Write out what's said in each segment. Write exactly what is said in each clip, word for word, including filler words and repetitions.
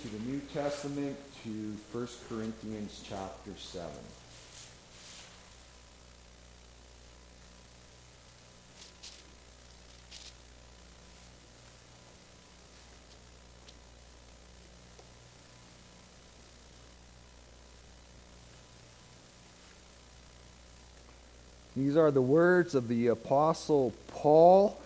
to the New Testament, to First Corinthians chapter seven. These are the words of the Apostle Paul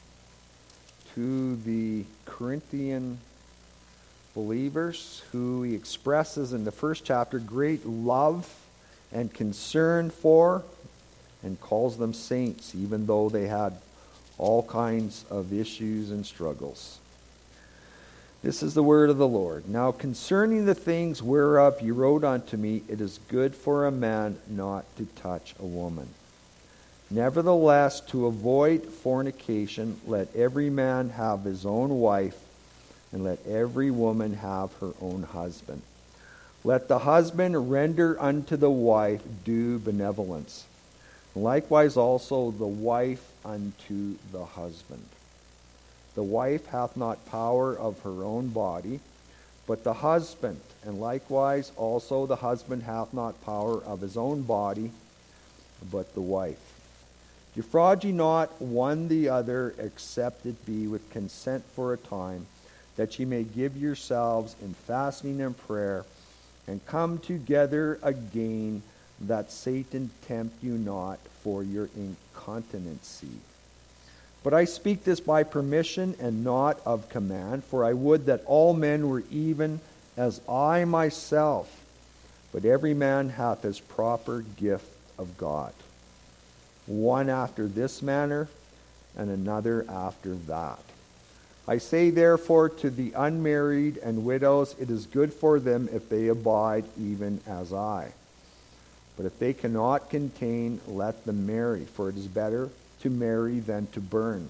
to the Corinthian believers, who he expresses in the first chapter great love and concern for, and calls them saints, even though they had all kinds of issues and struggles. This is the word of the Lord. Now concerning the things whereof you wrote unto me, it is good for a man not to touch a woman. Nevertheless, to avoid fornication, let every man have his own wife, and let every woman have her own husband. Let the husband render unto the wife due benevolence. Likewise also the wife unto the husband. The wife hath not power of her own body, but the husband. And likewise also the husband hath not power of his own body, but the wife. Defraud ye not one the other, except it be with consent for a time, that ye may give yourselves in fasting and prayer, and come together again, that Satan tempt you not for your incontinency. But I speak this by permission and not of command, for I would that all men were even as I myself, but every man hath his proper gift of God. One after this manner, and another after that. I say therefore to the unmarried and widows, it is good for them if they abide even as I. But if they cannot contain, let them marry, for it is better to marry than to burn.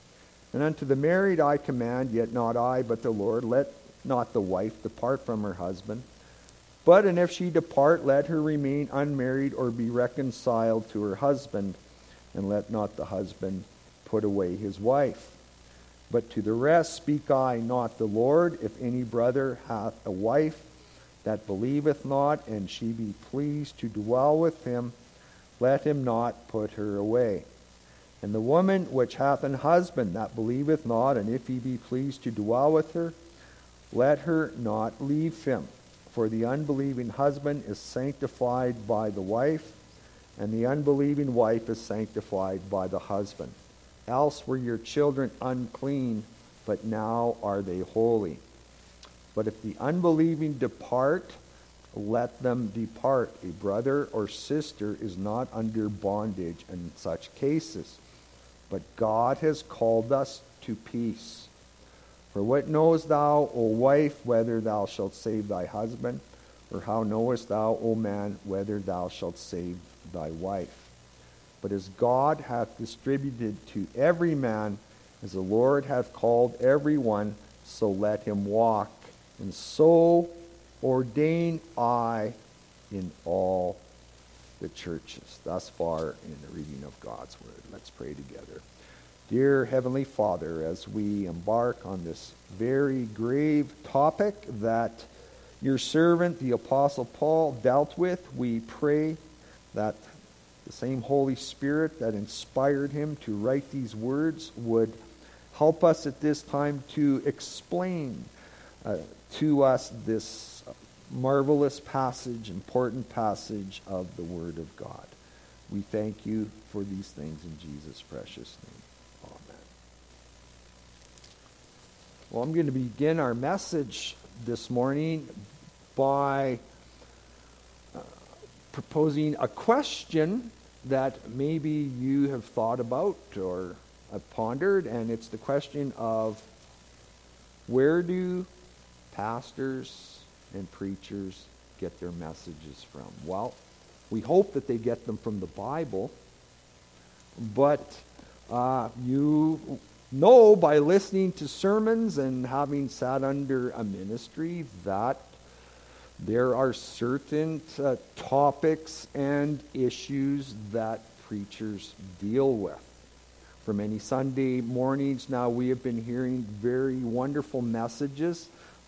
And unto the married I command, yet not I, but the Lord, let not the wife depart from her husband. But and if she depart, let her remain unmarried or be reconciled to her husband, and let not the husband put away his wife. But to the rest speak I, not the Lord. If any brother hath a wife that believeth not, and she be pleased to dwell with him, let him not put her away. And the woman which hath an husband that believeth not, and if he be pleased to dwell with her, let her not leave him. For the unbelieving husband is sanctified by the wife, and the unbelieving wife is sanctified by the husband. Else were your children unclean, but now are they holy. But if the unbelieving depart, let them depart. A brother or sister is not under bondage in such cases, but God has called us to peace. For what knowest thou, O wife, whether thou shalt save thy husband? Or how knowest thou, O man, whether thou shalt save thy wife? But as God hath distributed to every man, as the Lord hath called every one, so let him walk. And so ordain I in all the churches. Thus far in the reading of God's word. Let's pray together. Dear Heavenly Father, as we embark on this very grave topic that your servant, the Apostle Paul, dealt with, we pray that the same Holy Spirit that inspired him to write these words would help us at this time to explain uh, to us this marvelous passage, important passage of the Word of God. We thank you for these things in Jesus' precious name. Amen. Well, I'm going to begin our message this morning by uh, proposing a question that maybe you have thought about or have pondered, and it's the question of, where do pastors and preachers get their messages from? Well, we hope that they get them from the Bible, but uh, you know by listening to sermons and having sat under a ministry that there are certain uh, topics and issues that preachers deal with. For many Sunday mornings now, we have been hearing very wonderful messages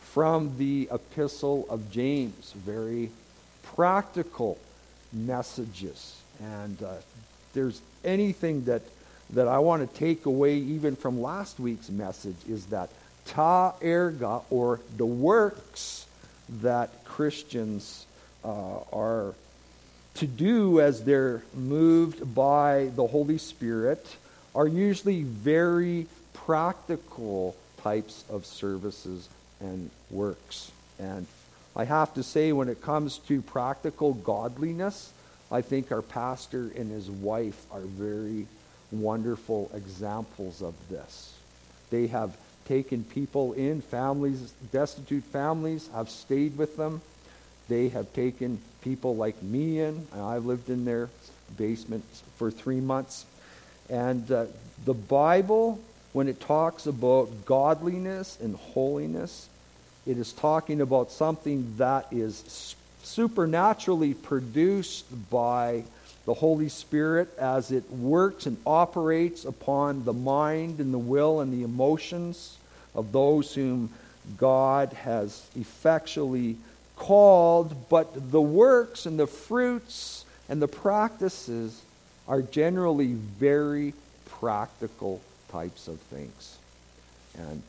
from the Epistle of James. Very practical messages. And uh, there's anything that, that I want to take away even from last week's message is that ta erga, or the works that Christians uh, are to do as they're moved by the Holy Spirit, are usually very practical types of services and works. And I have to say, when it comes to practical godliness, I think our pastor and his wife are very wonderful examples of this. They have taken people in, families, destitute families, have stayed with them. They have taken people like me in, and I lived in their basement for three months. And uh, the Bible, when it talks about godliness and holiness, it is talking about something that is supernaturally produced by the Holy Spirit as it works and operates upon the mind and the will and the emotions of those whom God has effectually called. But the works and the fruits and the practices are generally very practical types of things. And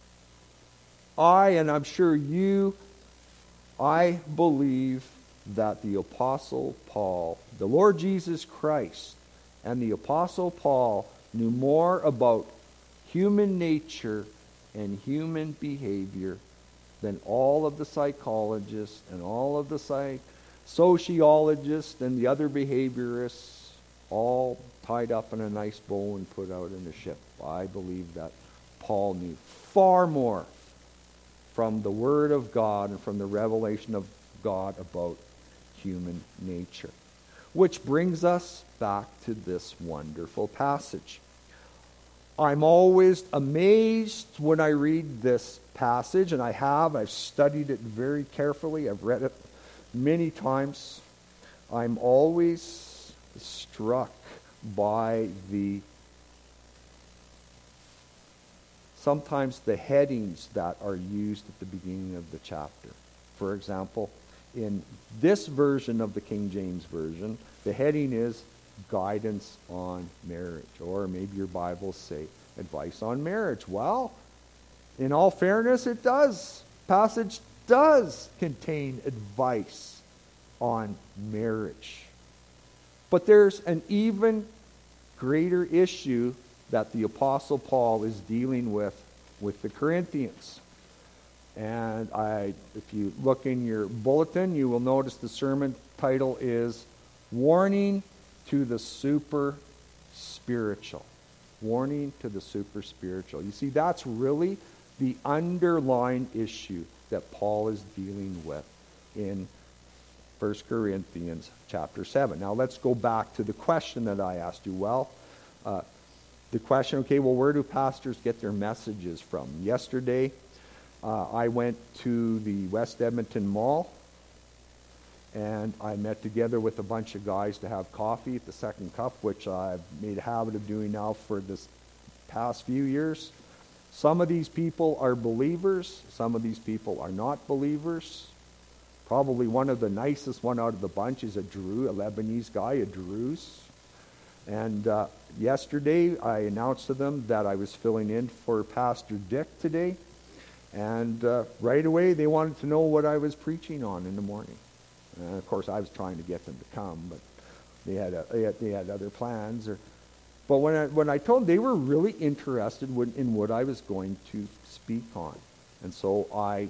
uh, I, and I'm sure you, I believe that the Apostle Paul, the Lord Jesus Christ, and the Apostle Paul knew more about human nature and human behavior than all of the psychologists and all of the psych- sociologists and the other behaviorists, all tied up in a nice bow and put out in a ship. I believe that Paul knew far more from the Word of God and from the revelation of God about human nature. Which brings us back to this wonderful passage. I'm always amazed when I read this passage, and I have. I've studied it very carefully. I've read it many times. I'm always struck by the sometimes the headings that are used at the beginning of the chapter. For example, in this version of the King James Version, the heading is Guidance on Marriage, or maybe your Bibles say Advice on Marriage. Well, in all fairness, it does. Passage does contain advice on marriage. But there's an even greater issue that the Apostle Paul is dealing with with the Corinthians. And I, if you look in your bulletin, you will notice the sermon title is Warning to the Super Spiritual. Warning to the super spiritual. You see, that's really the underlying issue that Paul is dealing with in First Corinthians chapter seven. Now let's go back to the question that I asked you. Well, uh, the question, okay, well, where do pastors get their messages from? Yesterday, uh, I went to the West Edmonton Mall, and I met together with a bunch of guys to have coffee at the Second Cup, which I've made a habit of doing now for this past few years. Some of these people are believers. Some of these people are not believers. Probably one of the nicest one out of the bunch is a Drew, a Lebanese guy, a Druze. And uh, yesterday, I announced to them that I was filling in for Pastor Dick today. And uh, right away, they wanted to know what I was preaching on in the morning. And of course, I was trying to get them to come, but they had a, they, had, they had other plans. Or, but when I, when I told them, they were really interested in, in what I was going to speak on. And so I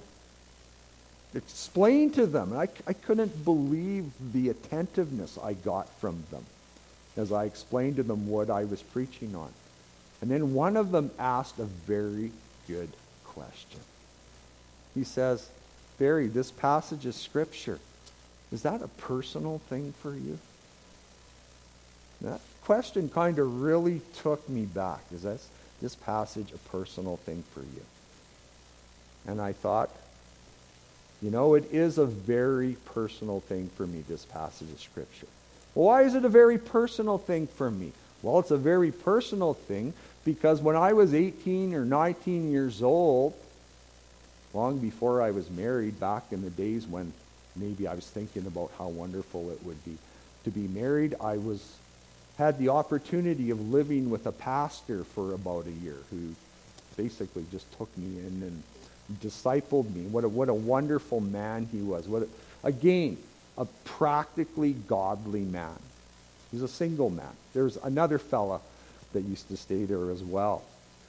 explained to them, and I, I couldn't believe the attentiveness I got from them as I explained to them what I was preaching on. And then one of them asked a very good question. He says, Barry, this passage of Scripture, is that a personal thing for you? That question kind of really took me back. Is this, this passage a personal thing for you? And I thought, you know, it is a very personal thing for me, this passage of Scripture. Well, why is it a very personal thing for me? Well, it's a very personal thing because when I was eighteen or nineteen years old, long before I was married, back in the days when maybe I was thinking about how wonderful it would be to be married, I was had the opportunity of living with a pastor for about a year who basically just took me in and discipled me. What a, what a wonderful man he was. What a, again, a practically godly man. He was a single man. There's another fella that used to stay there as well.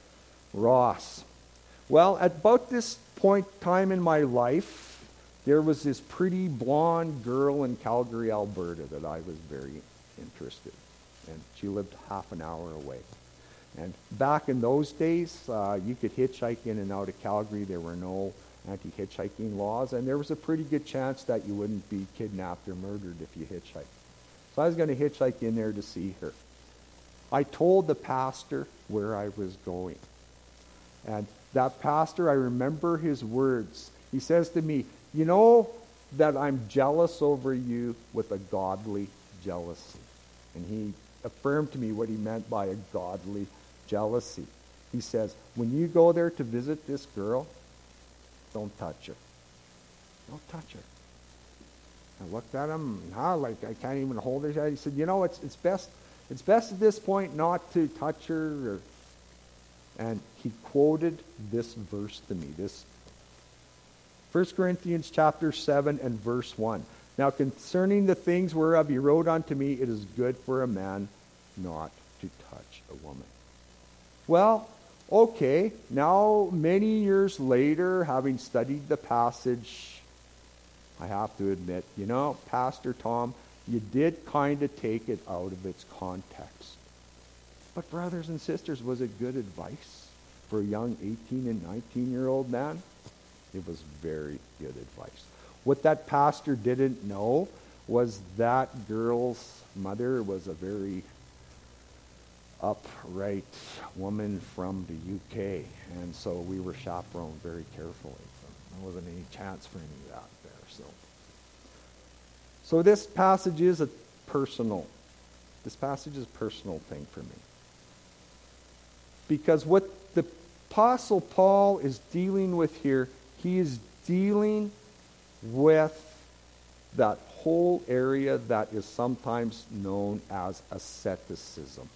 Ross. Well, at about this point time in my life, there was this pretty blonde girl in Calgary, Alberta that I was very interested in. And she lived half an hour away. And back in those days, uh, you could hitchhike in and out of Calgary. There were no anti-hitchhiking laws, and there was a pretty good chance that you wouldn't be kidnapped or murdered if you hitchhiked. So I was going to hitchhike in there to see her. I told the pastor where I was going. And that pastor, I remember his words. He says to me, you know that I'm jealous over you with a godly jealousy. And he affirmed to me what he meant by a godly jealousy. He says, when you go there to visit this girl, don't touch her. Don't touch her. I looked at him, huh, like I can't even hold her. He said, you know, it's it's best it's best at this point not to touch her. Or, and he quoted this verse to me, this First Corinthians chapter seven and verse one. Now concerning the things whereof he wrote unto me, it is good for a man not to touch a woman. Well, okay, now many years later, having studied the passage, I have to admit, you know, Pastor Tom, you did kind of take it out of its context. But brothers and sisters, was it good advice for a young eighteen and nineteen-year-old man? It was very good advice. What that pastor didn't know was that girl's mother was a very upright woman from the U K. And so we were chaperoned very carefully. There wasn't any chance for any of that there. So, so this passage is a personal, this passage is a personal thing for me. Because what the Apostle Paul is dealing with here, he is dealing with that whole area that is sometimes known as asceticism.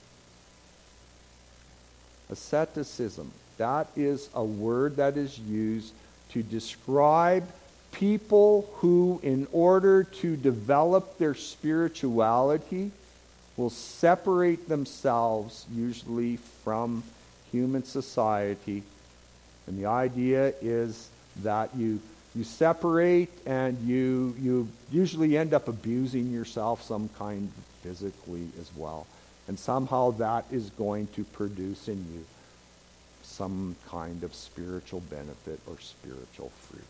Asceticism. That is a word that is used to describe people who, in order to develop their spirituality, will separate themselves usually from human society. And the idea is that you you separate and you you usually end up abusing yourself some kind physically as well. And somehow that is going to produce in you some kind of spiritual benefit or spiritual fruit.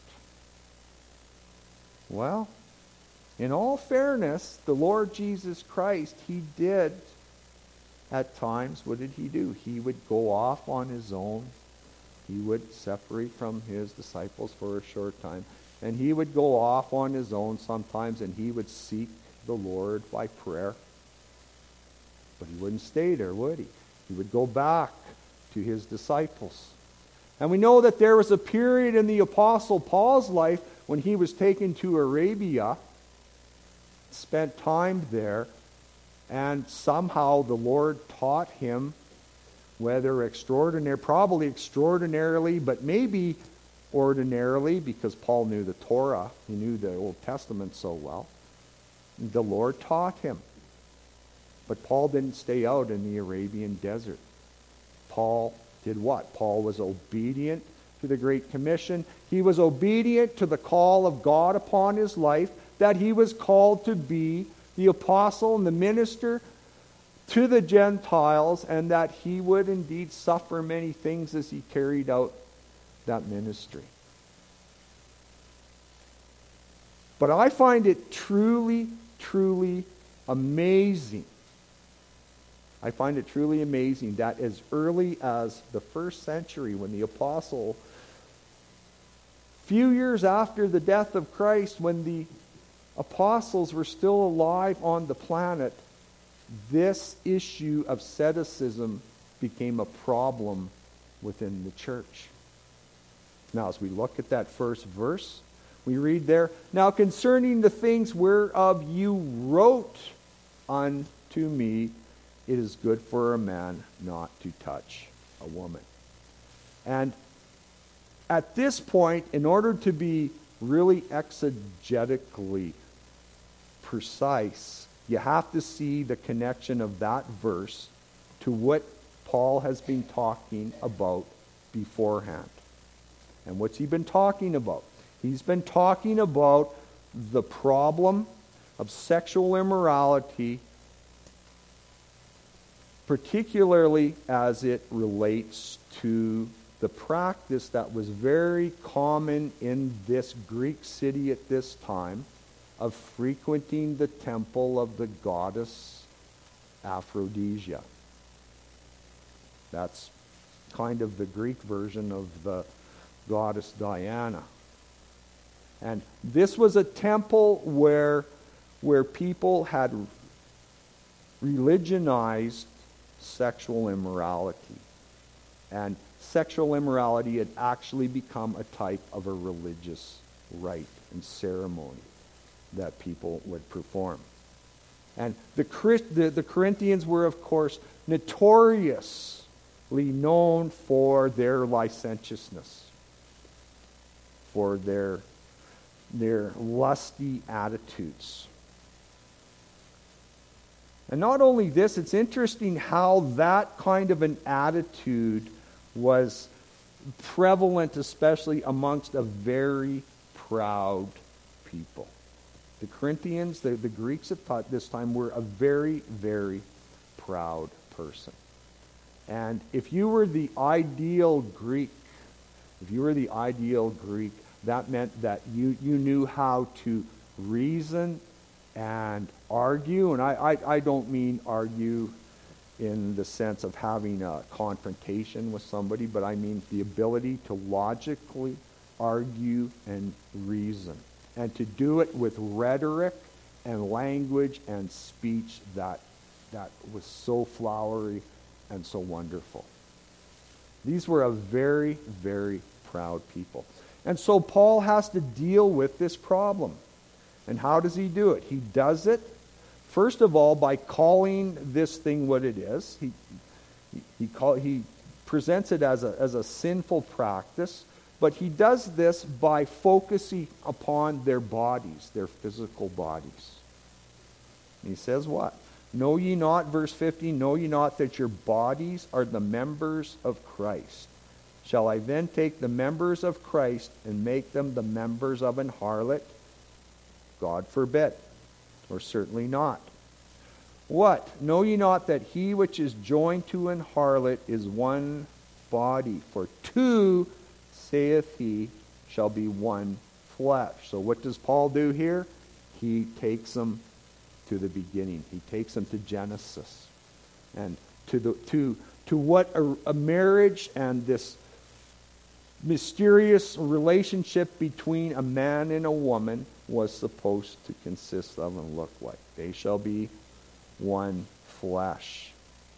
Well, in all fairness, the Lord Jesus Christ, he did at times, what did he do? He would go off on his own. He would separate from his disciples for a short time. And he would go off on his own sometimes, and he would seek the Lord by prayer. But he wouldn't stay there, would he? He would go back to his disciples. And we know that there was a period in the Apostle Paul's life when he was taken to Arabia, spent time there, and somehow the Lord taught him, whether extraordinary, probably extraordinarily, but maybe ordinarily, because Paul knew the Torah, he knew the Old Testament so well. The Lord taught him. But Paul didn't stay out in the Arabian desert. Paul did what? Paul was obedient to the Great Commission. He was obedient to the call of God upon his life, that he was called to be the apostle and the minister to the Gentiles, and that he would indeed suffer many things as he carried out that ministry. But I find it truly, truly amazing. I find it truly amazing that as early as the first century, when the apostle, few years after the death of Christ, when the apostles were still alive on the planet, this issue of asceticism became a problem within the church. Now, as we look at that first verse, we read there, "Now concerning the things whereof you wrote unto me, it is good for a man not to touch a woman." And at this point, in order to be really exegetically precise, you have to see the connection of that verse to what Paul has been talking about beforehand. And what's he been talking about? He's been talking about the problem of sexual immorality, particularly as it relates to the practice that was very common in this Greek city at this time of frequenting the temple of the goddess Aphrodisia. That's kind of the Greek version of the goddess Diana. And this was a temple where, where people had religionized sexual immorality. And sexual immorality had actually become a type of a religious rite and ceremony that people would perform. And the, the, the Corinthians were, of course, notoriously known for their licentiousness, for their, their lusty attitudes. And not only this, it's interesting how that kind of an attitude was prevalent, especially amongst a very proud people. The Corinthians, the, the Greeks at this time, were a very, very proud person. And if you were the ideal Greek, if you were the ideal Greek, that meant that you, you knew how to reason and argue. And I, I, I don't mean argue in the sense of having a confrontation with somebody, but I mean the ability to logically argue and reason, and to do it with rhetoric and language and speech that that was so flowery and so wonderful. These were a very, very proud people. And so Paul has to deal with this problem. And how does he do it? He does it, first of all, by calling this thing what it is. He he, he, call, he presents it as a, as a sinful practice, but he does this by focusing upon their bodies, their physical bodies. And he says what? Know ye not, verse fifteen, know ye not that your bodies are the members of Christ? Shall I then take the members of Christ and make them the members of an harlot? God forbid, or certainly not. What? Know ye not that he which is joined to an harlot is one body? For two, saith he, shall be one flesh. So what does Paul do here? He takes them to the beginning. He takes them to Genesis. And to the to to what a, a marriage and this mysterious relationship between a man and a woman was supposed to consist of and look like. They shall be one flesh.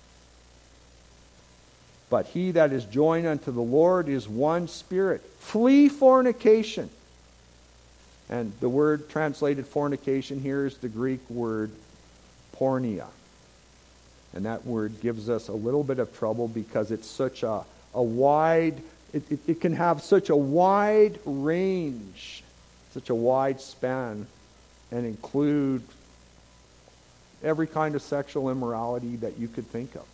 But he that is joined unto the Lord is one spirit. Flee fornication. And the word translated fornication here is the Greek word porneia. And that word gives us a little bit of trouble because it's such a, a wide, it, it, it can have such a wide range, such a wide span, and include every kind of sexual immorality that you could think of.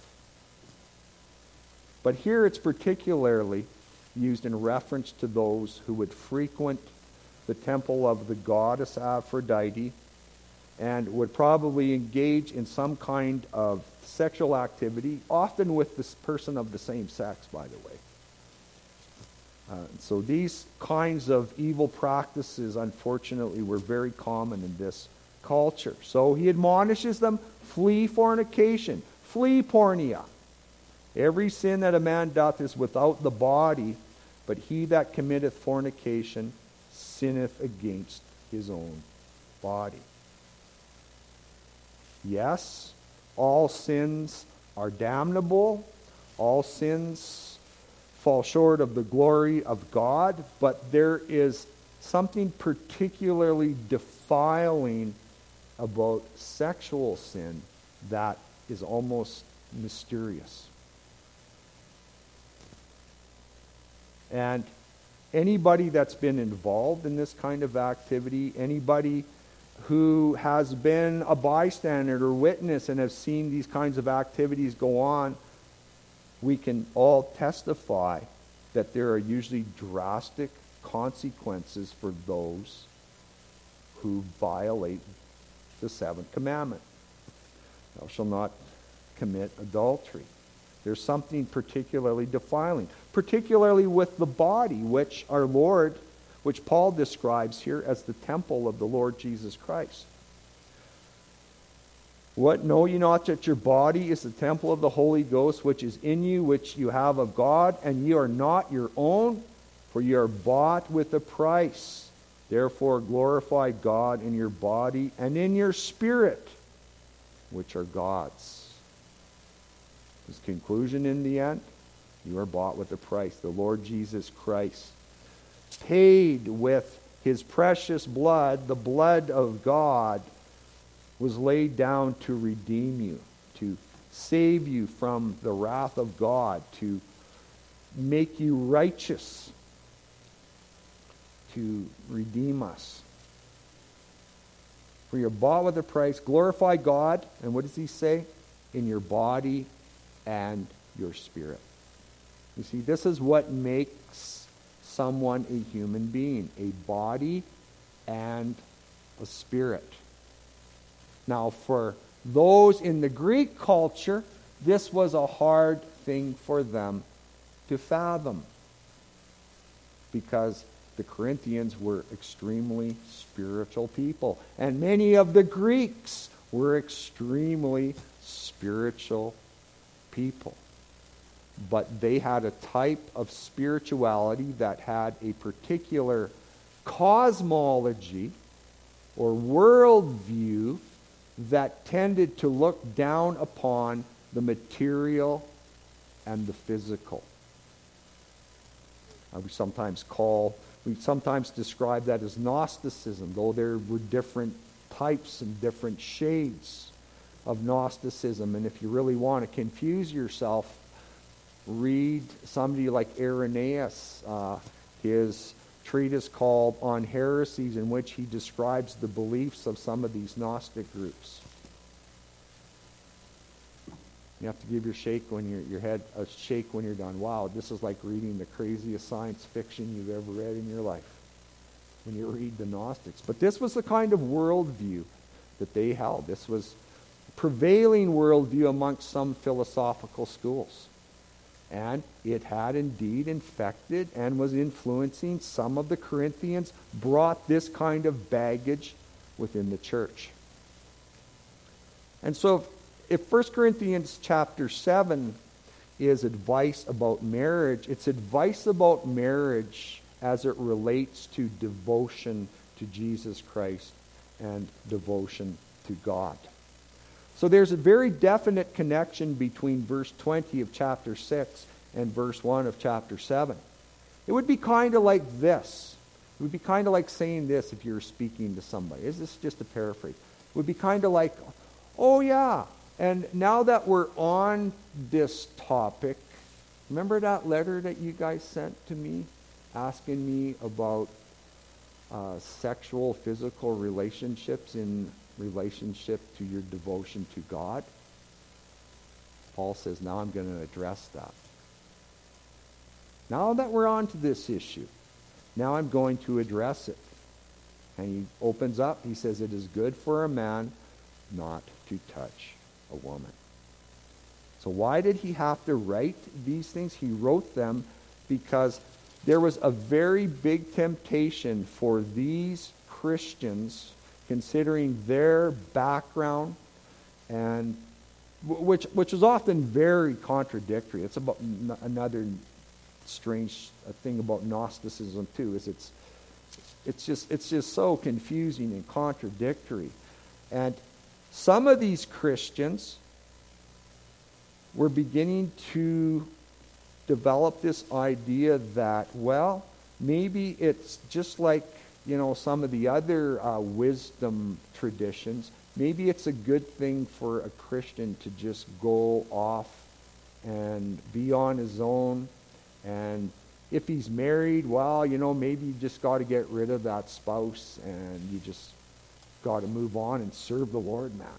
But here it's particularly used in reference to those who would frequent the temple of the goddess Aphrodite and would probably engage in some kind of sexual activity, often with this person of the same sex, by the way. Uh, so these kinds of evil practices, unfortunately, were very common in this culture. So he admonishes them, flee fornication, flee porneia. Every sin that a man doth is without the body, but he that committeth fornication sinneth against his own body. Yes, all sins are damnable. All sins fall short of the glory of God, but there is something particularly defiling about sexual sin that is almost mysterious. And anybody that's been involved in this kind of activity, anybody who has been a bystander or witness and have seen these kinds of activities go on, we can all testify that there are usually drastic consequences for those who violate the seventh commandment. Thou shalt not commit adultery. There's something particularly defiling, particularly with the body, which our Lord, which Paul describes here as the temple of the Lord Jesus Christ. What, know ye not that your body is the temple of the Holy Ghost, which is in you, which you have of God, and ye are not your own, for ye are bought with a price. Therefore glorify God in your body and in your spirit, which are God's. His conclusion in the end, you are bought with a price. The Lord Jesus Christ paid with his precious blood. The blood of God was laid down to redeem you, to save you from the wrath of God, to make you righteous, to redeem us. For you're bought with a price. Glorify God. And what does he say? In your body and your spirit. You see, this is what makes someone a human being. A body and a spirit. Now, for those in the Greek culture, this was a hard thing for them to fathom, because the Corinthians were extremely spiritual people, and many of the Greeks were extremely spiritual people. But they had a type of spirituality that had a particular cosmology or worldview that tended to look down upon the material and the physical. Uh, we sometimes call, we sometimes describe that as Gnosticism, though there were different types and different shades of Gnosticism. And if you really want to confuse yourself, read somebody like Irenaeus, uh, his treatise called On Heresies, in which he describes the beliefs of some of these Gnostic groups. You have to give your shake when you're, your head a shake when you're done. Wow, this is like reading the craziest science fiction you've ever read in your life when you read the Gnostics. But this was the kind of worldview that they held. This was prevailing worldview amongst some philosophical schools. And it had indeed infected and was influencing some of the Corinthians, brought this kind of baggage within the church. And so if, if First Corinthians chapter seven is advice about marriage, it's advice about marriage as it relates to devotion to Jesus Christ and devotion to God. So there's a very definite connection between verse twenty of chapter six and verse one of chapter seven. It would be kind of like this. It would be kind of like saying this if you were speaking to somebody. Is this just a paraphrase? It would be kind of like, oh yeah, and now that we're on this topic, remember that letter that you guys sent to me asking me about uh, sexual, physical relationships in relationship to your devotion to God? Paul says, now I'm going to address that. Now that we're on to this issue, now I'm going to address it. And he opens up, he says, it is good for a man not to touch a woman. So why did he have to write these things? He wrote them because there was a very big temptation for these Christians, considering their background, and which which is often very contradictory. It's about n- another strange thing about Gnosticism too, is it's it's just it's just so confusing and contradictory. And some of these Christians were beginning to developed this idea that, well, maybe it's just like, you know, some of the other uh, wisdom traditions. Maybe it's a good thing for a Christian to just go off and be on his own. And if he's married, well, you know, maybe you just got to get rid of that spouse and you just got to move on and serve the Lord, man.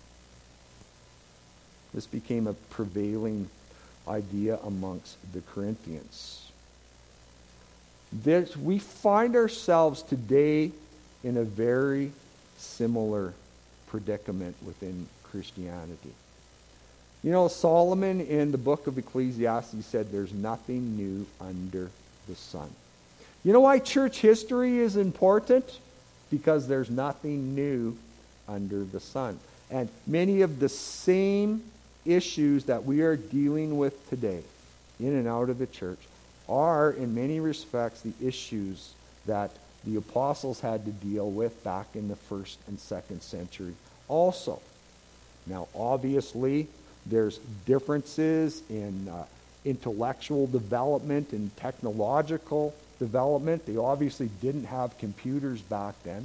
This became a prevailing idea amongst the Corinthians. This, we find ourselves today in a very similar predicament within Christianity. You know, Solomon in the book of Ecclesiastes said there's nothing new under the sun. You know why church history is important? Because there's nothing new under the sun. And many of the same issues that we are dealing with today, in and out of the church, are in many respects the issues that the apostles had to deal with back in the first and second century also. Now, obviously, there's differences in uh, intellectual development and technological development. They obviously didn't have computers back then.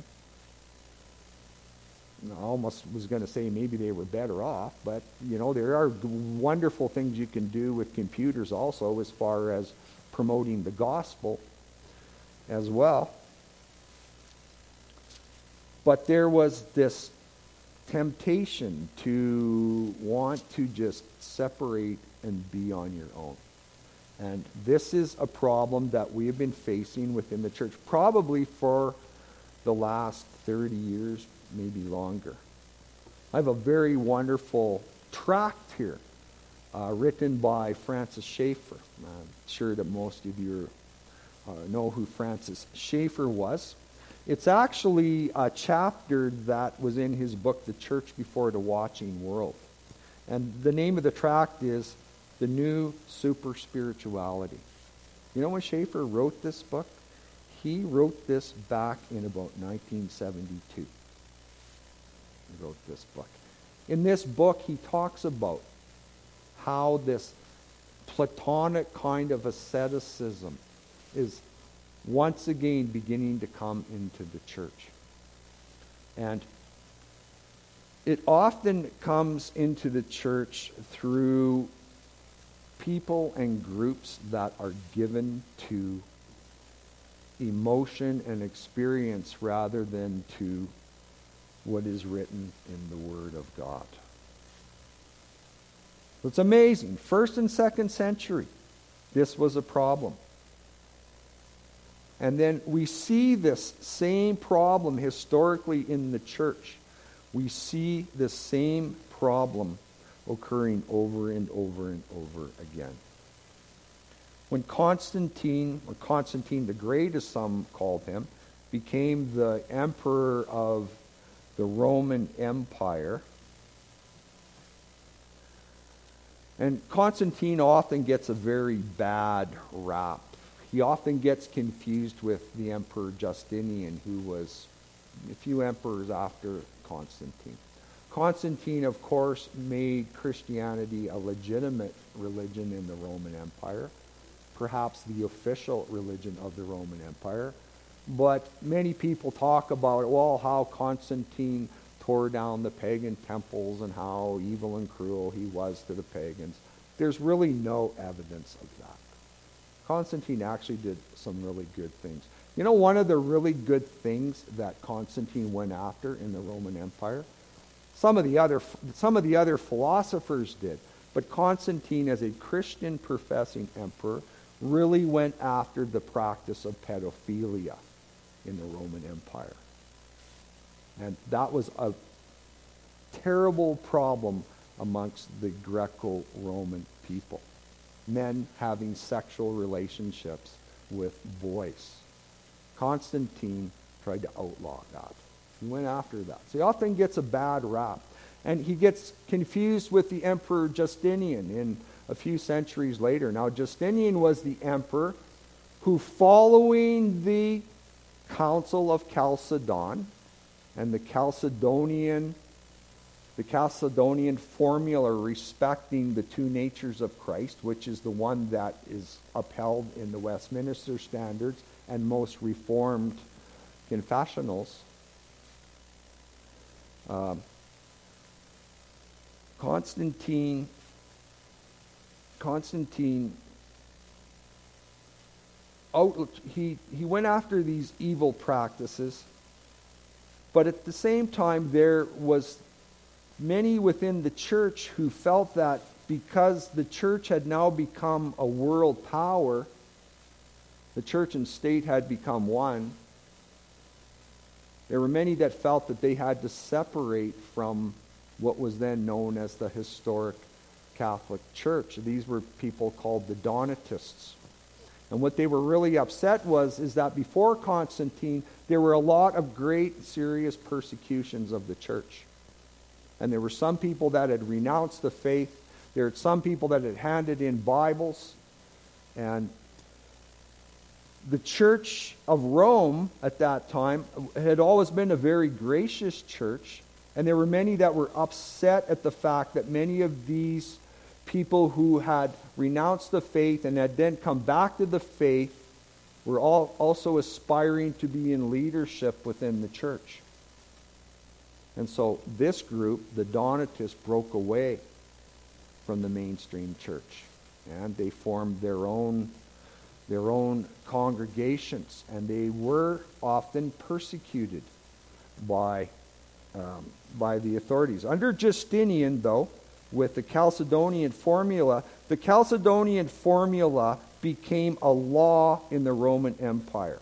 I almost was going to say maybe they were better off, but, you know, there are wonderful things you can do with computers also as far as promoting the gospel as well. But there was this temptation to want to just separate and be on your own. And this is a problem that we have been facing within the church probably for the last thirty years, maybe longer. I have a very wonderful tract here uh, written by Francis Schaeffer. I'm sure that most of you uh, know who Francis Schaeffer was. It's actually a chapter that was in his book, The Church Before the Watching World. And the name of the tract is The New Super Spirituality. You know when Schaeffer wrote this book? He wrote this back in about nineteen seventy-two. He wrote this book. In this book, he talks about how this Platonic kind of asceticism is once again beginning to come into the church. And it often comes into the church through people and groups that are given to emotion and experience rather than to what is written in the Word of God. It's amazing. First and second century, this was a problem. And then we see this same problem historically in the church. We see the same problem occurring over and over and over again. When Constantine, or Constantine the Great as some called him, became the emperor of the Roman Empire, and Constantine often gets a very bad rap. He often gets confused with the Emperor Justinian, who was a few emperors after Constantine. Constantine, of course, made Christianity a legitimate religion in the Roman Empire, perhaps the official religion of the Roman Empire. But many people talk about, well, how Constantine tore down the pagan temples and how evil and cruel he was to the pagans. There's really no evidence of that. Constantine actually did some really good things. You know, one of the really good things that Constantine went after in the Roman Empire, some of the other some of the other philosophers did, but Constantine, as a Christian professing emperor, really went after the practice of pedophilia in the Roman Empire. And that was a terrible problem amongst the Greco-Roman people. Men having sexual relationships with boys. Constantine tried to outlaw that. He went after that. So he often gets a bad rap. And he gets confused with the Emperor Justinian in a few centuries later. Now, Justinian was the emperor who, following the Council of Chalcedon and the Chalcedonian the Chalcedonian formula respecting the two natures of Christ, which is the one that is upheld in the Westminster Standards and most Reformed confessionals. Um, Constantine, Constantine, out, he, he went after these evil practices, but at the same time there was many within the church who felt that because the church had now become a world power, the church and state had become one, there were many that felt that they had to separate from what was then known as the historic Catholic Church. These were people called the Donatists. And what they were really upset was is that before Constantine, there were a lot of great, serious persecutions of the church. And there were some people that had renounced the faith. There were some people that had handed in Bibles. And the Church of Rome at that time had always been a very gracious church, and there were many that were upset at the fact that many of these people who had renounced the faith and had then come back to the faith were all also aspiring to be in leadership within the church. And so this group, the Donatists, broke away from the mainstream church, and they formed their own their own congregations, and they were often persecuted by, um, by the authorities. Under Justinian, though, with the Chalcedonian formula, the Chalcedonian formula became a law in the Roman Empire.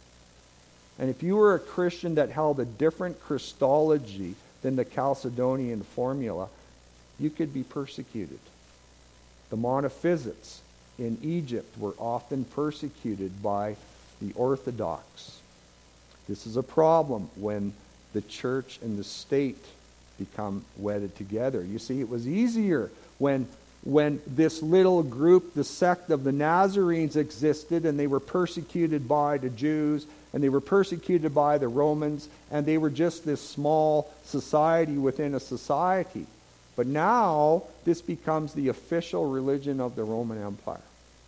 And if you were a Christian that held a different Christology than the Chalcedonian formula, you could be persecuted. The Monophysites in Egypt were often persecuted by the Orthodox. This is a problem when the church and the state become wedded together. You see, it was easier when, when this little group, the sect of the Nazarenes, existed, and they were persecuted by the Jews, and they were persecuted by the Romans, and they were just this small society within a society. But now, this becomes the official religion of the Roman Empire.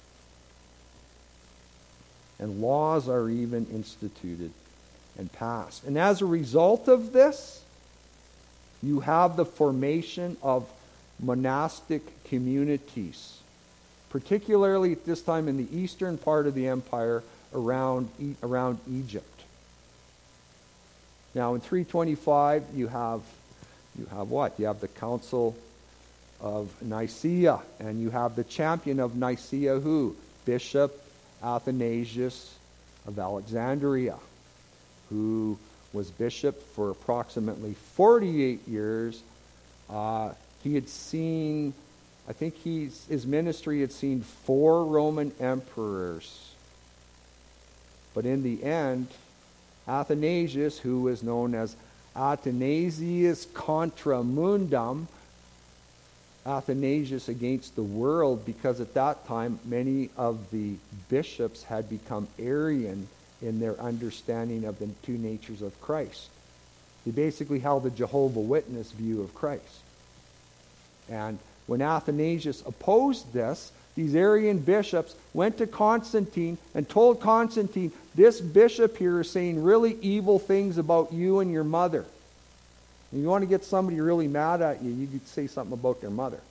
And laws are even instituted and passed. And as a result of this, you have the formation of monastic communities, particularly at this time in the eastern part of the empire around, around Egypt. Now in three twenty-five, you have You have what? You have the Council of Nicaea, and you have the champion of Nicaea, who? Bishop Athanasius of Alexandria, who was bishop for approximately forty-eight years. Uh, he had seen, I think he's, his ministry had seen four Roman emperors. But in the end, Athanasius, who was known as Athanasius contra mundum, Athanasius against the world, because at that time many of the bishops had become Arian in their understanding of the two natures of Christ. They basically held the Jehovah's Witness view of Christ. And when Athanasius opposed this, these Arian bishops went to Constantine and told Constantine, this bishop here is saying really evil things about you and your mother. And you want to get somebody really mad at you, you could say something about their mother.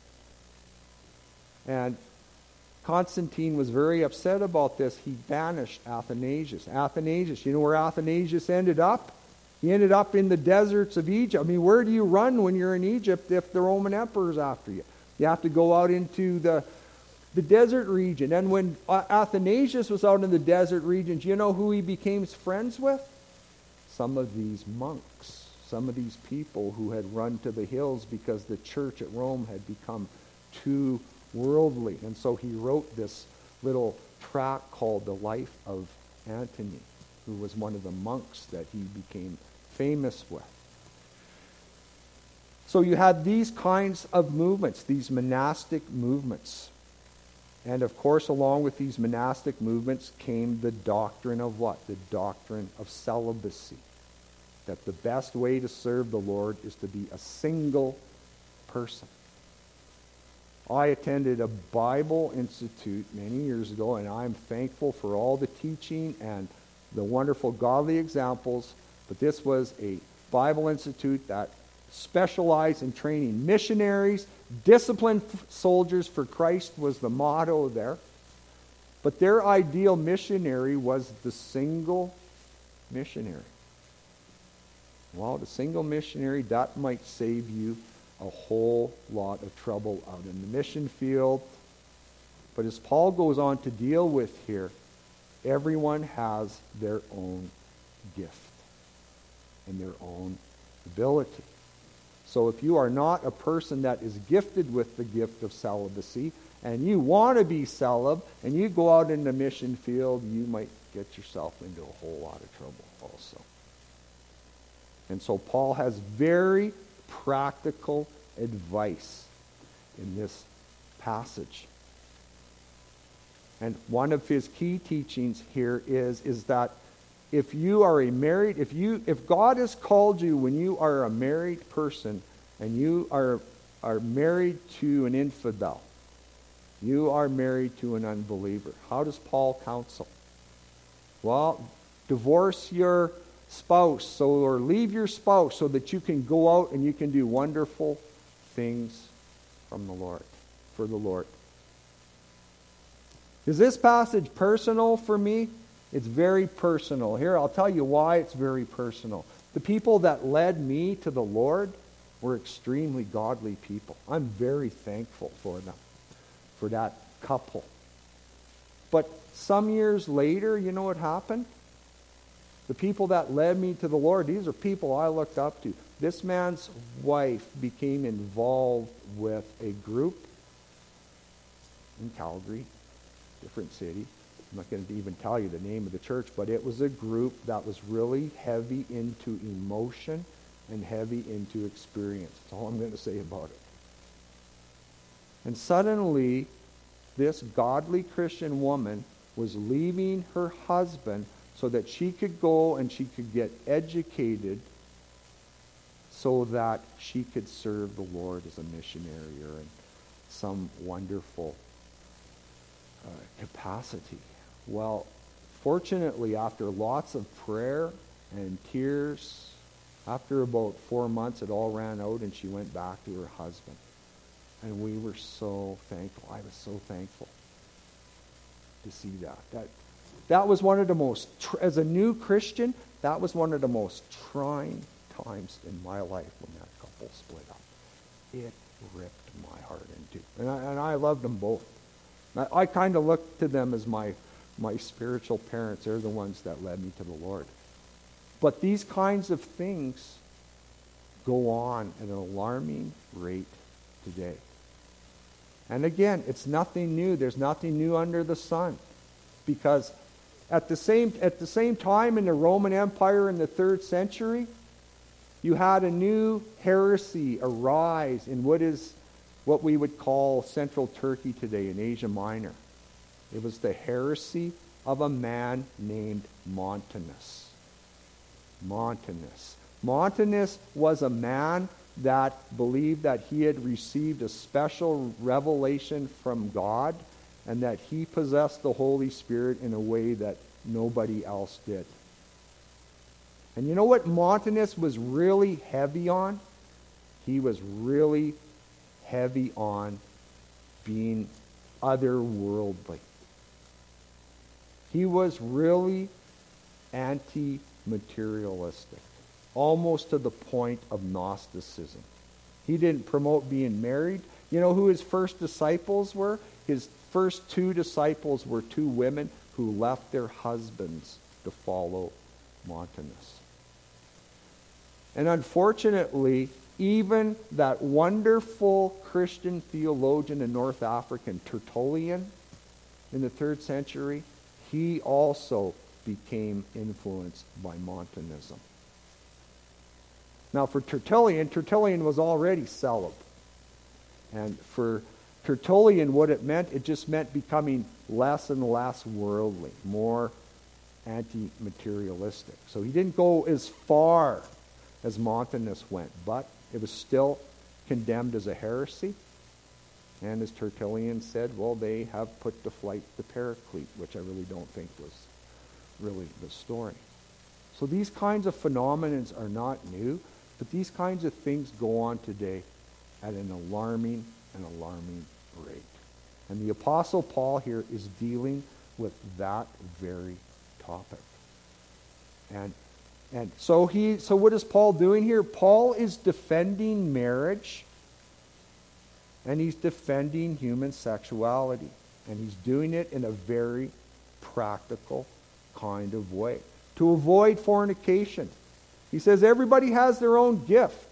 And Constantine was very upset about this. He banished Athanasius. Athanasius, you know where Athanasius ended up? He ended up in the deserts of Egypt. I mean, where do you run when you're in Egypt if the Roman emperor's after you? You have to go out into the, the desert region. And when Athanasius was out in the desert region, do you know who he became friends with? Some of these monks. Some of these people who had run to the hills because the church at Rome had become too worldly. And so he wrote this little tract called The Life of Antony, who was one of the monks that he became famous with. So you had these kinds of movements, these monastic movements. And of course, along with these monastic movements came the doctrine of what? The doctrine of celibacy. that the best way to serve the Lord is to be a single person. I attended a Bible Institute many years ago, and I'm thankful for all the teaching and the wonderful godly examples, but this was a Bible Institute that specialized in training missionaries. Disciplined soldiers for Christ was the motto there. But their ideal missionary was the single missionary. Well, the single missionary, that might save you a whole lot of trouble out in the mission field. But as Paul goes on to deal with here, everyone has their own gift and their own ability. So if you are not a person that is gifted with the gift of celibacy, and you want to be celib, and you go out in the mission field, you might get yourself into a whole lot of trouble also. And so Paul has very practical advice in this passage. And one of his key teachings here is, is that if you are a married, if you if God has called you when you are a married person and you are are married to an infidel, you are married to an unbeliever, how does Paul counsel? Well, divorce your spouse, so or leave your spouse so that you can go out and you can do wonderful things from the Lord, for the Lord. Is this passage personal for me? It's very personal. Here, I'll tell you why it's very personal. The people that led me to the Lord were extremely godly people. I'm very thankful for them, for that couple. But some years later, you know what happened? The people that led me to the Lord, these are people I looked up to. This man's wife became involved with a group in Calgary, different city. I'm not going to even tell you the name of the church, but it was a group that was really heavy into emotion and heavy into experience. That's all I'm going to say about it. And suddenly, this godly Christian woman was leaving her husband so that she could go and she could get educated so that she could serve the Lord as a missionary or in some wonderful uh, capacity. Well, fortunately, after lots of prayer and tears, after about four months, it all ran out and she went back to her husband. And we were so thankful. I was so thankful to see that. That that was one of the most, as a new Christian, that was one of the most trying times in my life when that couple split up. It ripped my heart in two. And I, and I loved them both. I, I kind of looked to them as my, my spiritual parents. They're the ones that led me to the Lord. But these kinds of things go on at an alarming rate today. And again, it's nothing new. There's nothing new under the sun. Because at the same at the same time in the Roman Empire in the third century, you had a new heresy arise in what is what we would call Central Turkey today in Asia Minor. It was the heresy of a man named Montanus. Montanus. Montanus was a man that believed that he had received a special revelation from God and that he possessed the Holy Spirit in a way that nobody else did. And you know what Montanus was really heavy on? He was really heavy on being otherworldly. He was really anti-materialistic, almost to the point of Gnosticism. He didn't promote being married. You know who his first disciples were? His first two disciples were two women who left their husbands to follow Montanus. And unfortunately, even that wonderful Christian theologian and North African, Tertullian, in the third century, he also became influenced by Montanism. Now for Tertullian, Tertullian was already celib. And for Tertullian, what it meant, it just meant becoming less and less worldly, more anti-materialistic. So he didn't go as far as Montanus went, but it was still condemned as a heresy. And as Tertullian said, well, they have put to flight the Paraclete, which I really don't think was really the story. So these kinds of phenomena are not new, but these kinds of things go on today at an alarming and alarming rate. And the Apostle Paul here is dealing with that very topic. And and so he so what is Paul doing here? Paul is defending marriage, and he's defending human sexuality. And he's doing it in a very practical kind of way. To avoid fornication. He says everybody has their own gift.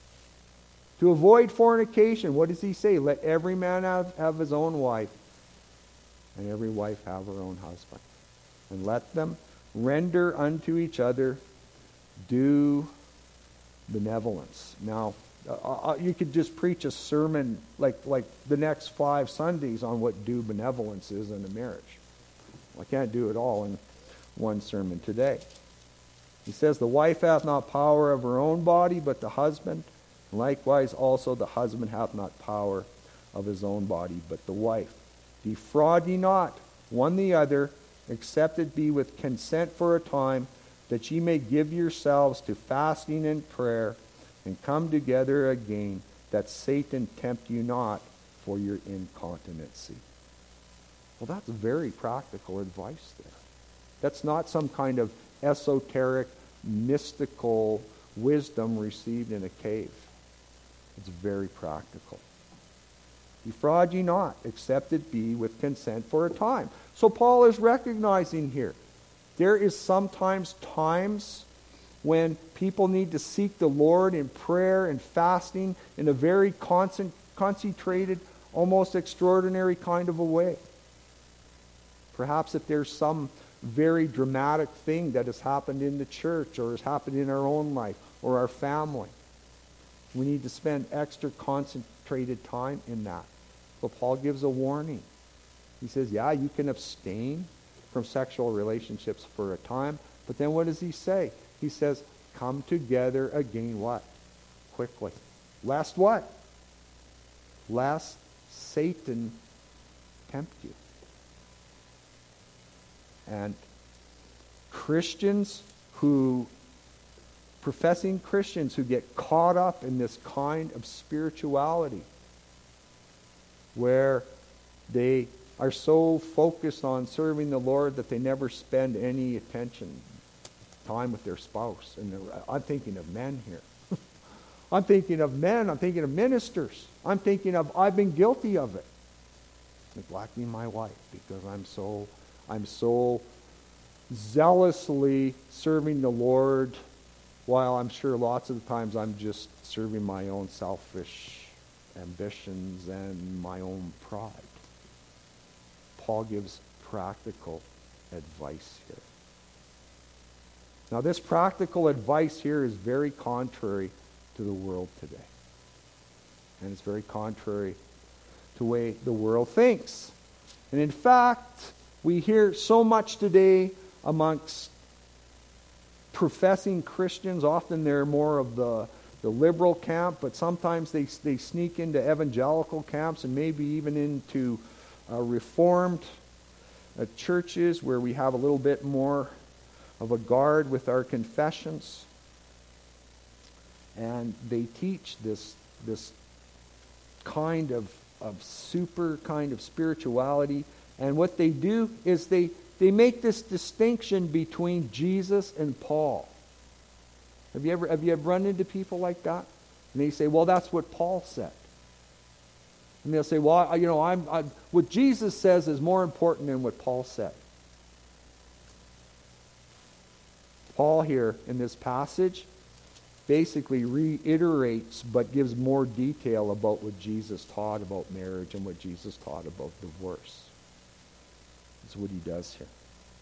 To avoid fornication, what does he say? Let every man have, have his own wife, and every wife have her own husband. And let them render unto each other due benevolence. Now, uh, you could just preach a sermon like, like the next five Sundays on what due benevolence is in a marriage. I can't do it all in one sermon today. He says, the wife hath not power of her own body, but the husband. Likewise also the husband hath not power of his own body, but the wife. Defraud ye not one the other, except it be with consent for a time, that ye may give yourselves to fasting and prayer, and come together again, that Satan tempt you not for your incontinency. Well, that's very practical advice there. That's not some kind of esoteric, mystical wisdom received in a cave. It's very practical. Defraud ye not, except it be with consent for a time. So Paul is recognizing here, there is sometimes times when people need to seek the Lord in prayer and fasting in a very concentrated, almost extraordinary kind of a way. Perhaps if there's some very dramatic thing that has happened in the church or has happened in our own life or our family, we need to spend extra concentrated time in that. So Paul gives a warning. He says, yeah, you can abstain from sexual relationships for a time, but then what does he say? He says, come together again what? Quickly. Lest what? Lest Satan tempt you. And Christians who, professing Christians who get caught up in this kind of spirituality, where they are so focused on serving the Lord that they never spend any attention, time with their spouse. And I'm thinking of men here. I'm thinking of men. I'm thinking of ministers. I'm thinking of, I've been guilty of it. Neglecting my wife because I'm so, I'm so zealously serving the Lord, while I'm sure lots of the times I'm just serving my own selfish ambitions and my own pride. Paul gives practical advice here. Now, this practical advice here is very contrary to the world today. And it's very contrary to the way the world thinks. And in fact, we hear so much today amongst professing Christians. Often they're more of the, the liberal camp, but sometimes they, they sneak into evangelical camps and maybe even into uh, reformed uh, churches where we have a little bit more of a guard with our confessions. And they teach this, this kind of, of super kind of spirituality. And what they do is they They make this distinction between Jesus and Paul. Have you ever have you ever run into people like that? And they say, "Well, that's what Paul said." And they'll say, "Well, I, you know, I'm, I'm what Jesus says is more important than what Paul said." Paul here in this passage basically reiterates but gives more detail about what Jesus taught about marriage and what Jesus taught about divorce. That's what he does here.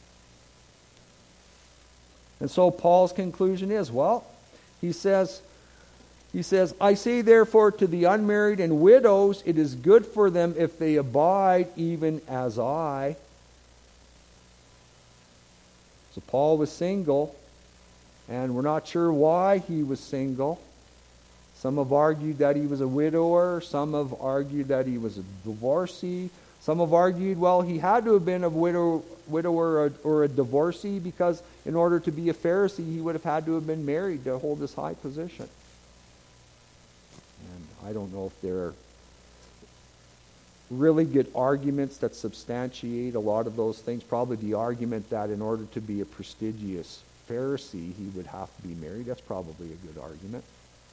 And so Paul's conclusion is, well, he says, he says, I say therefore to the unmarried and widows, it is good for them if they abide even as I. So Paul was single, And we're not sure why he was single. Some have argued that he was a widower. Some have argued that he was a divorcee. Some have argued, well, he had to have been a widow, widower or, or a divorcee because in order to be a Pharisee, he would have had to have been married to hold this high position. And I don't know if there are really good arguments that substantiate a lot of those things. Probably the argument that in order to be a prestigious Pharisee, he would have to be married. That's probably a good argument.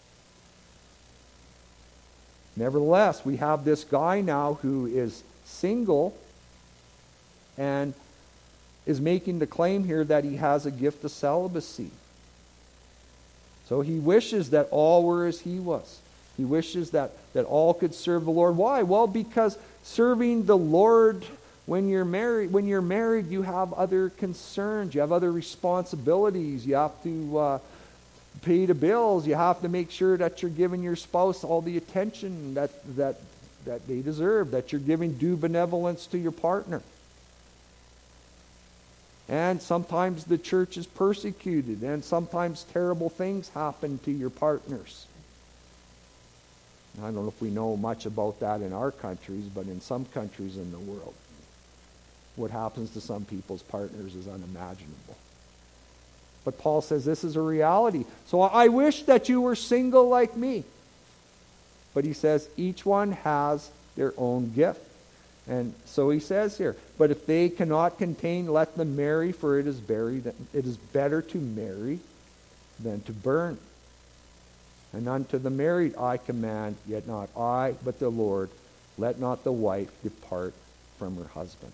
Nevertheless, we have this guy now who is single and is making the claim here that he has a gift of celibacy. So he wishes that all were as he was. He wishes that, that all could serve the Lord. Why? Well, because serving the Lord when you're married, when you're married, you have other concerns, you have other responsibilities. You have to uh, pay the bills. You have to make sure that you're giving your spouse all the attention that that that they deserve, that you're giving due benevolence to your partner. And sometimes the church is persecuted, and sometimes terrible things happen to your partners. I don't know if we know much about that in our countries, but in some countries in the world, what happens to some people's partners is unimaginable. But Paul says this is a reality. So I wish that you were single like me. But he says each one has their own gift. And so he says here, but if they cannot contain, let them marry, for it is buried. It is better to marry than to burn. And unto the married I command, yet not I, but the Lord, let not the wife depart from her husband.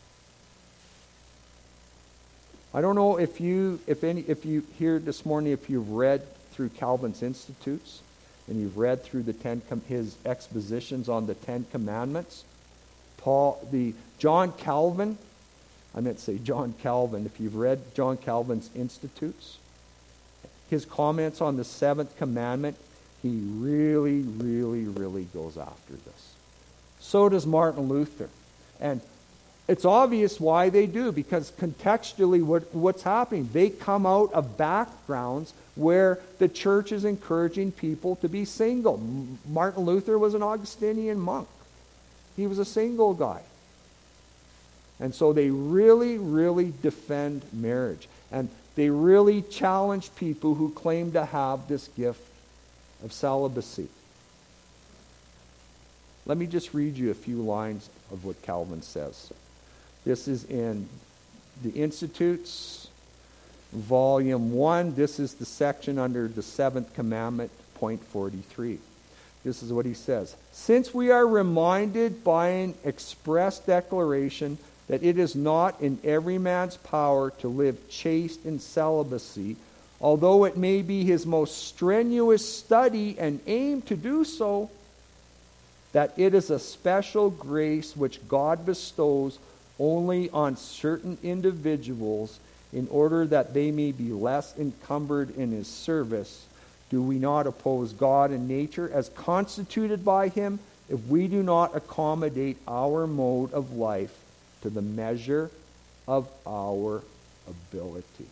I don't know if you, if any, if you here this morning, if you've read through Calvin's Institutes, and you've read through the ten his expositions on the Ten Commandments. Paul, the John Calvin, I meant to say John Calvin. If you've read John Calvin's Institutes, his comments on the seventh commandment, he really, really, really goes after this. So does Martin Luther, and it's obvious why they do, because contextually what, what's happening, they come out of backgrounds where the church is encouraging people to be single. Martin Luther was an Augustinian monk. He was a single guy. And so they really, really defend marriage. And they really challenge people who claim to have this gift of celibacy. Let me just read you a few lines of what Calvin says. This is in the Institutes, Volume one. This is the section under the seventh commandment, point forty-three. This is what he says. Since we are reminded by an express declaration that it is not in every man's power to live chaste in celibacy, although it may be his most strenuous study and aim to do so, that it is a special grace which God bestows only on certain individuals in order that they may be less encumbered in his service, do we not oppose God and nature as constituted by him if we do not accommodate our mode of life to the measure of our ability?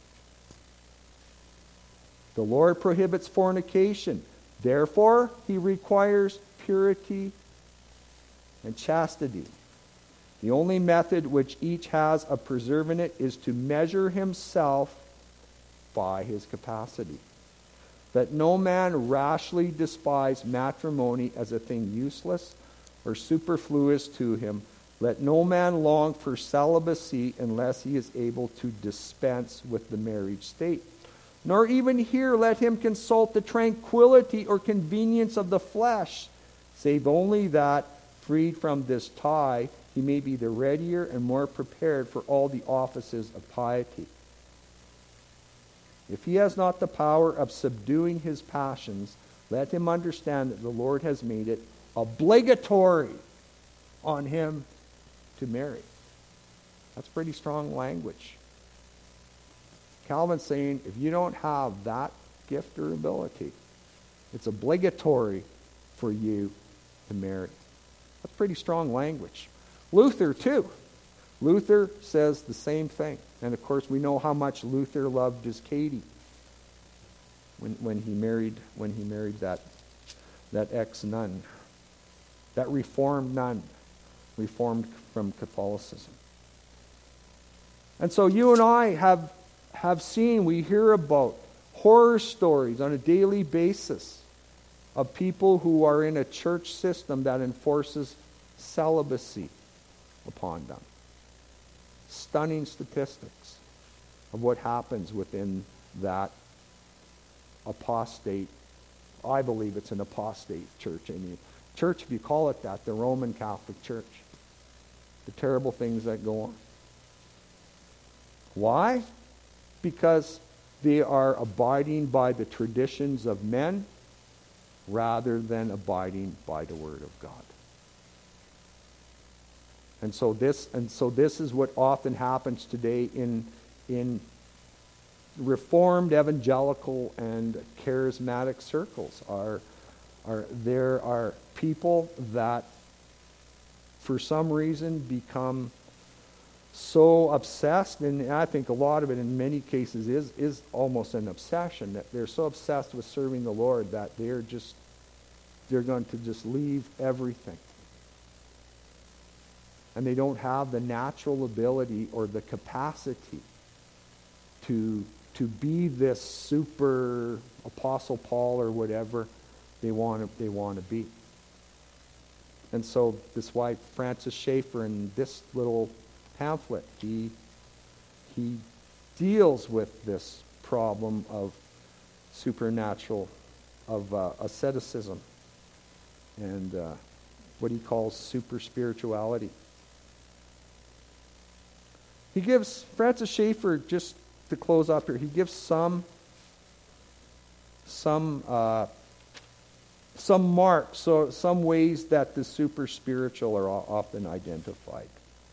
The Lord prohibits fornication. Therefore, he requires purity and chastity. The only method which each has of preserving it is to measure himself by his capacity. Let no man rashly despise matrimony as a thing useless or superfluous to him. Let no man long for celibacy unless he is able to dispense with the marriage state. Nor even here let him consult the tranquility or convenience of the flesh, save only that, freed from this tie, he may be the readier and more prepared for all the offices of piety. If he has not the power of subduing his passions, let him understand that the Lord has made it obligatory on him to marry. That's pretty strong language. Calvin's saying, if you don't have that gift or ability, it's obligatory for you to marry. That's pretty strong language. Luther, too. Luther says the same thing. And of course, we know how much Luther loved his Katie. when, when he married when he married that that ex-nun, that reformed nun, reformed from Catholicism. And so you and I have have seen, we hear about horror stories on a daily basis of people who are in a church system that enforces celibacy upon them. Stunning statistics of what happens within that apostate, I believe it's an apostate church. I mean, church, if you call it that, the Roman Catholic Church. The terrible things that go on. Why? Because they are abiding by the traditions of men rather than abiding by the Word of God. And so this and so this is what often happens today in in Reformed evangelical and charismatic circles. Are are there are people that for some reason become so obsessed, and I think a lot of it in many cases is is almost an obsession, that they're so obsessed with serving the Lord that they're just they're going to just leave everything. And they don't have the natural ability or the capacity to to be this super Apostle Paul or whatever they want to, they want to be. And so this why Francis Schaeffer in this little pamphlet, he he deals with this problem of supernatural, of uh, asceticism, and uh, what he calls super spirituality. He gives, Francis Schaeffer, just to close up here, he gives some some uh, some marks, so some ways that the super spiritual are often identified.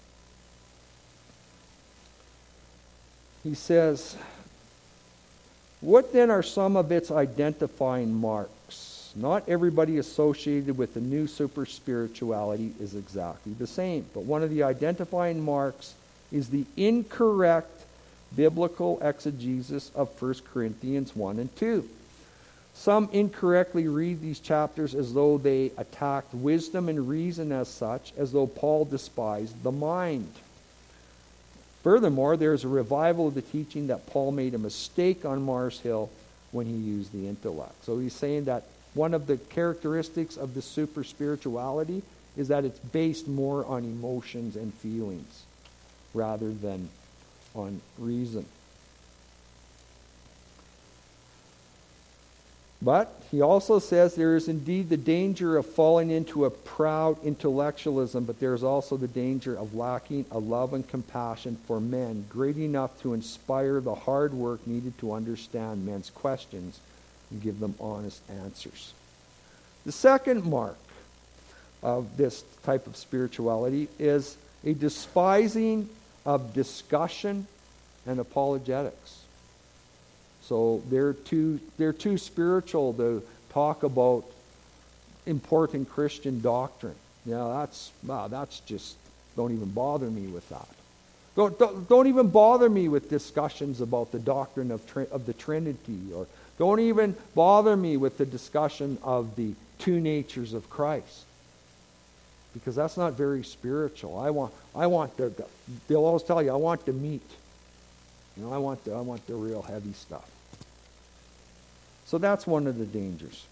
He says, what then are some of its identifying marks? Not everybody associated with the new super spirituality is exactly the same, but one of the identifying marks is the incorrect biblical exegesis of First Corinthians one and two. Some incorrectly read these chapters as though they attacked wisdom and reason as such, as though Paul despised the mind. Furthermore, there is a revival of the teaching that Paul made a mistake on Mars Hill when he used the intellect. So he's saying that one of the characteristics of the super spirituality is that it's based more on emotions and feelings rather than on reason. But he also says there is indeed the danger of falling into a proud intellectualism, but there is also the danger of lacking a love and compassion for men great enough to inspire the hard work needed to understand men's questions and give them honest answers. The second mark of this type of spirituality is a despising of discussion and apologetics. So they're too they're too spiritual to talk about important Christian doctrine. Yeah, that's wow, that's just don't even bother me with that. Don't don't, don't even bother me with discussions about the doctrine of tri- of the Trinity, or don't even bother me with the discussion of the two natures of Christ. Because that's not very spiritual. I want I want the, the they'll always tell you I want the meat. You know, I want the I want the real heavy stuff. So that's one of the dangers.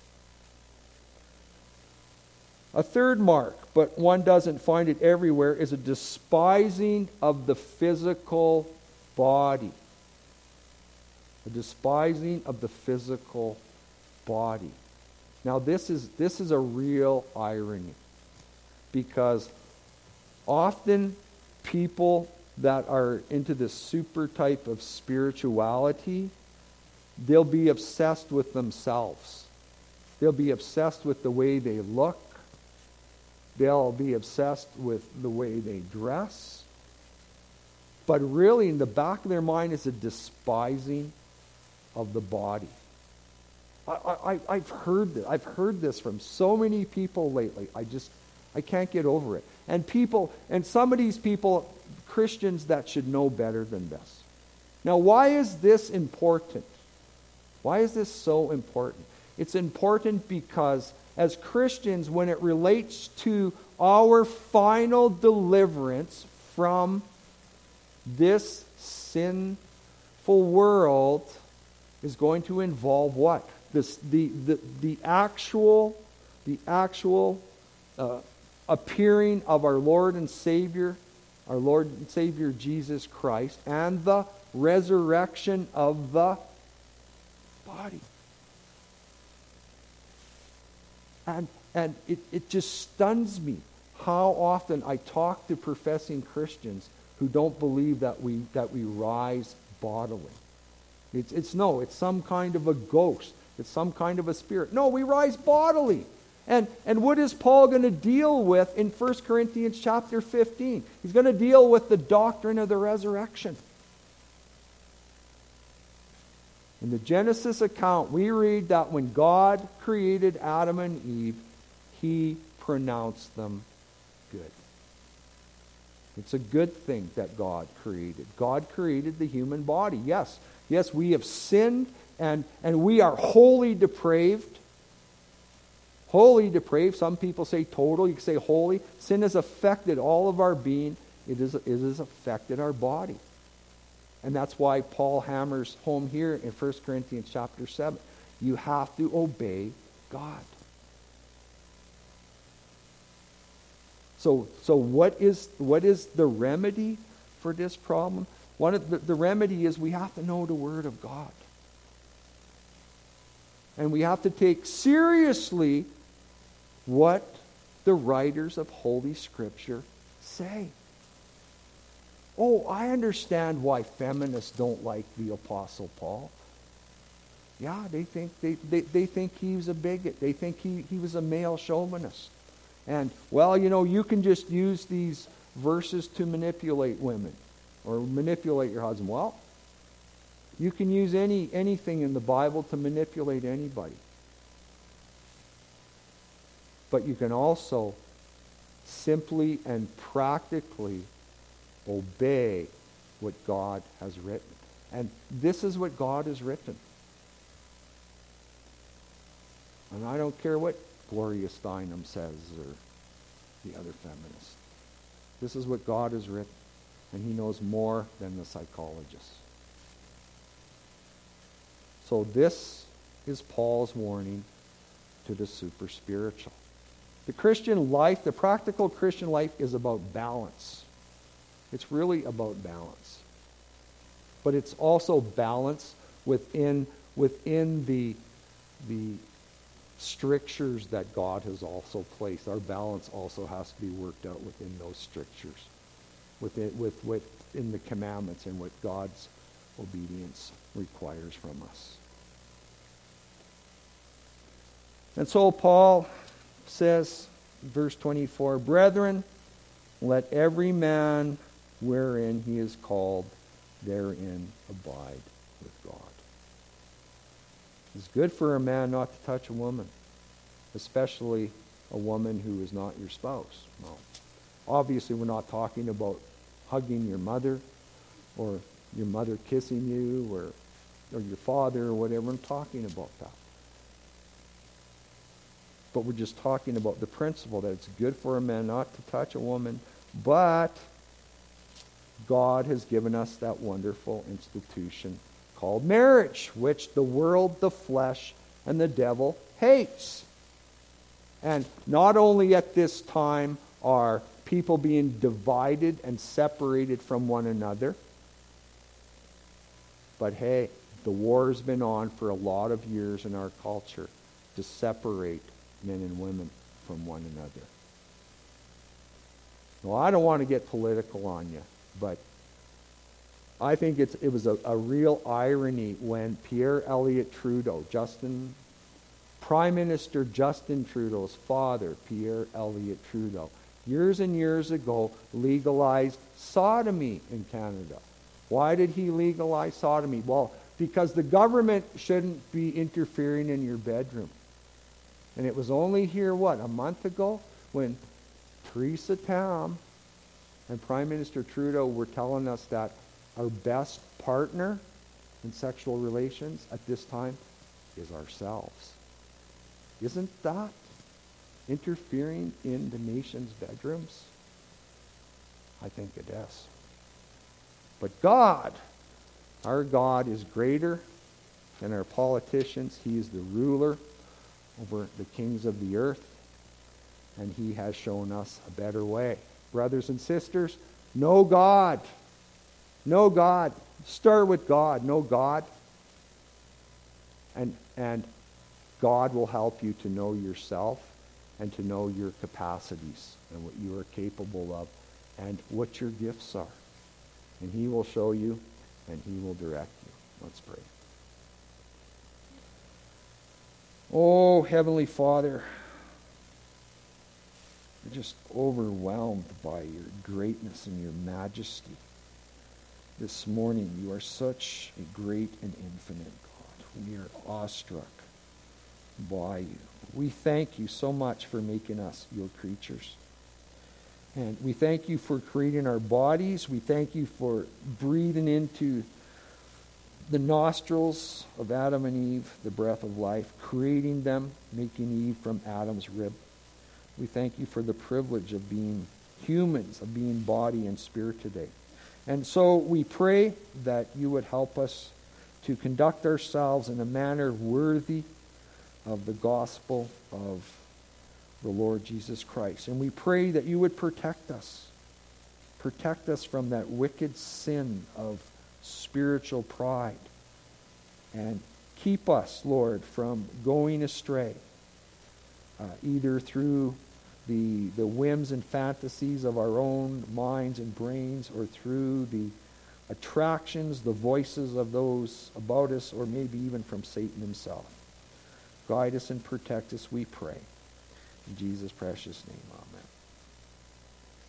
A third mark, but one doesn't find it everywhere, is a despising of the physical body. A despising of the physical body. Now this is this is a real irony, because often people that are into this super type of spirituality, they'll be obsessed with themselves. They'll be obsessed with the way they look. They'll be obsessed with the way they dress. But really, in the back of their mind is a despising of the body. I, I, I've heard this. I've heard this from so many people lately. I just, I can't get over it. And people, and some of these people, Christians that should know better than this. Now, why is this important? Why is this so important? It's important because as Christians, when it relates to our final deliverance from this sinful world, is going to involve what? This, the, the, the actual, the actual uh, appearing of our Lord and Savior, our Lord and Savior Jesus Christ, and the resurrection of the body. And, and it, it just stuns me how often I talk to professing Christians who don't believe that we, that we rise bodily. It's, it's no, it's some kind of a ghost. It's some kind of a spirit. No, we rise bodily. And, and what is Paul going to deal with in First Corinthians chapter fifteen? He's going to deal with the doctrine of the resurrection. In the Genesis account, we read that when God created Adam and Eve, he pronounced them good. It's a good thing that God created. God created the human body. Yes, yes, we have sinned and, and we are wholly depraved. Wholly depraved. Some people say total. You can say wholly. Sin has affected all of our being. It, is, it has affected our body. And that's why Paul hammers home here in First Corinthians chapter seven. You have to obey God. So, so what is what is the remedy for this problem? One of the, the remedy is we have to know the Word of God. And we have to take seriously what the writers of Holy Scripture say. Oh, I understand why feminists don't like the Apostle Paul. Yeah, they think they, they, they think he was a bigot. They think he, he was a male chauvinist. And, well, you know, you can just use these verses to manipulate women or manipulate your husband. Well, you can use any anything in the Bible to manipulate anybody. But you can also simply and practically obey what God has written. And this is what God has written. And I don't care what Gloria Steinem says or the other feminists. This is what God has written. And he knows more than the psychologists. So this is Paul's warning to the super spiritual. The Christian life, the practical Christian life, is about balance. It's really about balance. But it's also balance within, within the, the strictures that God has also placed. Our balance also has to be worked out within those strictures, within, with, within the commandments and what God's obedience requires from us. And so Paul says, verse twenty-four, Brethren, let every man wherein he is called, therein abide with God. It's good for a man not to touch a woman, especially a woman who is not your spouse. Well, obviously we're not talking about hugging your mother or your mother kissing you or, or your father or whatever. I'm talking about that. But we're just talking about the principle that it's good for a man not to touch a woman, but God has given us that wonderful institution called marriage, which the world, the flesh, and the devil hates. And not only at this time are people being divided and separated from one another, but hey, the war has been on for a lot of years in our culture to separate men and women from one another. Well, I don't want to get political on you, but I think it's, it was a, a real irony when Pierre Elliott Trudeau, Justin, Prime Minister Justin Trudeau's father, Pierre Elliott Trudeau, years and years ago legalized sodomy in Canada. Why did he legalize sodomy? Well, because the government shouldn't be interfering in your bedroom. And it was only here, what, a month ago, when Theresa Tam and Prime Minister Trudeau were telling us that our best partner in sexual relations at this time is ourselves. Isn't that interfering in the nation's bedrooms? I think it is. But God, our God is greater than our politicians. He is the ruler over the kings of the earth, and he has shown us a better way. Brothers and sisters, know God. Know God. Start with God. Know God. And, and God will help you to know yourself and to know your capacities and what you are capable of and what your gifts are. And he will show you and he will direct you. Let's pray. Oh, Heavenly Father, we're just overwhelmed by your greatness and your majesty. This morning, you are such a great and infinite God. We are awestruck by you. We thank you so much for making us your creatures. And we thank you for creating our bodies. We thank you for breathing into the nostrils of Adam and Eve the breath of life, creating them, making Eve from Adam's rib. We thank you for the privilege of being humans, of being body and spirit today. And so we pray that you would help us to conduct ourselves in a manner worthy of the gospel of the Lord Jesus Christ. And we pray that you would protect us. Protect us from that wicked sin of spiritual pride. And keep us, Lord, from going astray, uh, either through the, the whims and fantasies of our own minds and brains, or through the attractions, the voices of those about us, or maybe even from Satan himself. Guide us and protect us, we pray. In Jesus' precious name, amen.